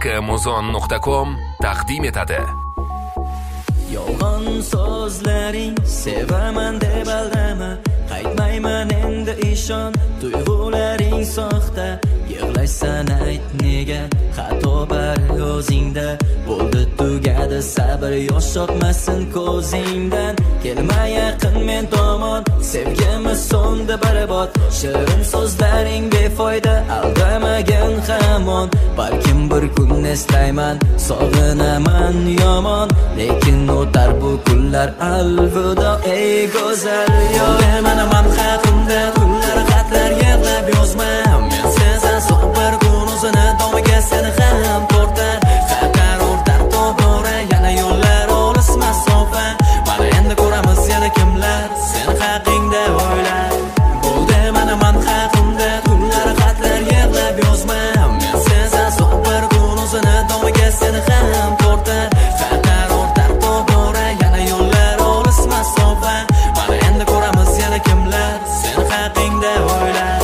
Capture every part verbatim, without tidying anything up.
muzon nuqta com taqdim etadi. Yolg'on so'zlaring sevaman deb aldama, qaytmayman endi ishon, tuyg'ularing soxta. Yig'laysan ayt nega, xato bar o'zingda. Bo'ldi tugadi sabr, yosh oqmasin ko'zingdan. Kelma yaqin men tomon, sevgimiz so'ndi baribod. Shirin so'zlaring befoyda, aldamagin hamon. Balkim bir kun eslayman, sog'inaman yomon, lekin o'tar bu kunlar. Alvido ey go'zal yor. Mana man haqimda kunlar xatlar yig'lab yozma. Men sezan so'q bir kun o'zini domiga seni ham tortar. Xatar o'rtar to'g'ri, yana yo'llar olis masofa. Mana endi ko'ramiz yana kimlar sen haqingda o'ylar. Bo'ldi mana man haqimda kunlar xatlar yig'lab yozma. Men sezan so'q bir kun o'zini domiga seni ham tortar. Xatar o'rtar to'g'ri, yana yo'llar olis masofa. Mana endi ko'ramiz yana kimlar sen haqingda o'ylar.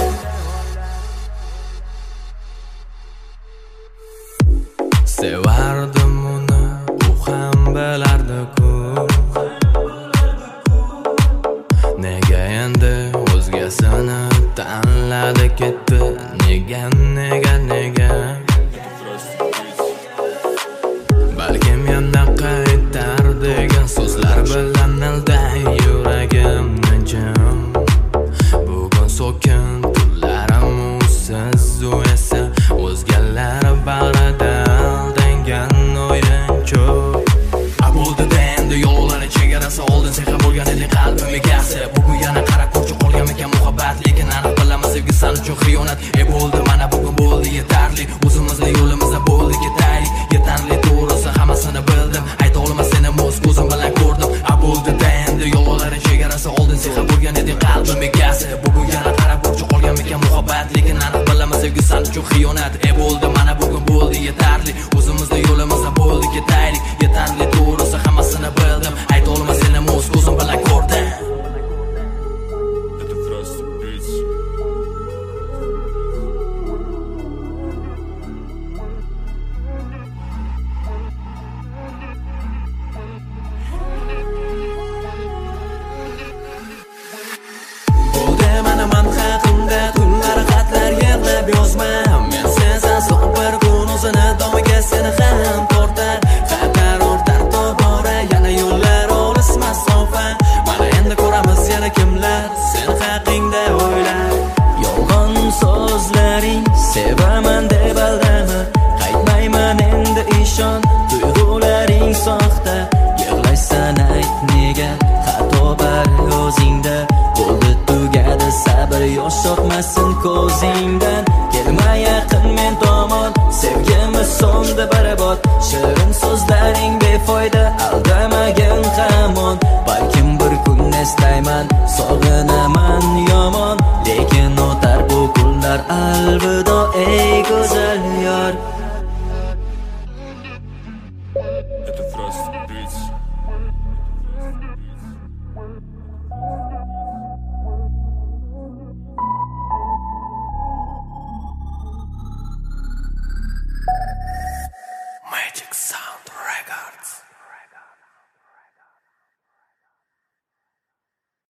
Sevardim uni, u ham bilardi-ku. Nega endi o'zgasini tanladi ketdi? Nega, nega, nega? Balkim yana qaytar degan so'zlar bilan alday yuragimni jim. Bugun so'kin tunlarim usiz, u esa o'zgalar bag'rida aldangan o'yinchi. Bo'ldi-da endi yo'llarning chegarasi, oldin seha bo'lgan edi qalbim egasi. Bugun yana qarab ko'rchi qolgan ekan muhabbat, lekin aniq bilaman sevgi san uchun xiyonat. E bo'ldi mana bugun bo'ldi yetarli, o'zimizni yo'limizda bo'ldi ketaylik. Yetarli to'g'risi hammasini bildim, ayta olmas seni o'z ko'zim bilan ko'rdim. A bo'ldi-da endi yo'llarning chegarasi, oldin seha bo'lgan edi qalbim egasi. Bugun yana qarab ko'rchi qolgan ekan muhabbat, lekin aniq bilaman sevgi san uchun xiyonat. E bo'ldi mana bugun bo'ldi yetarli, o'zimizni yo'limizda bo'ldi ketaylik. Yetarli to'g'risi hammasini bildim, ayta olmas seni o'z ko'zim bilan ko'rdim. Это просто бить. Bo'ldi mana man haqimda tunlar xatlar yig'lab yozma. Men sezan so'q bir kun o'zini domiga seni ham tortar. Xatar o'rtar to'g'ri, yana yo'llar olis masofa. Mana endi ko'ramiz yana kimlar sen haqingda o'ylar. Yolg'on so'zlaring sevaman deb aldama, qaytmayman endi ishon, tuyg'ularing soxta. Yig'laysan ayt nega, xato bar o'zingda. Bo'ldi tugadi sabr, yosh oqmasin ko'zingdan. Kelma yaqin men tomon, sevgimiz so'ndi baribod. Shirin so'zlaring befoyda, aldamagin hamon. Balkim bir kun eslayman, sog'inaman yomon, lekin o'tar bu kunlar. Alvido ey go'zal yor. Это просто бить. Magic Sound Records.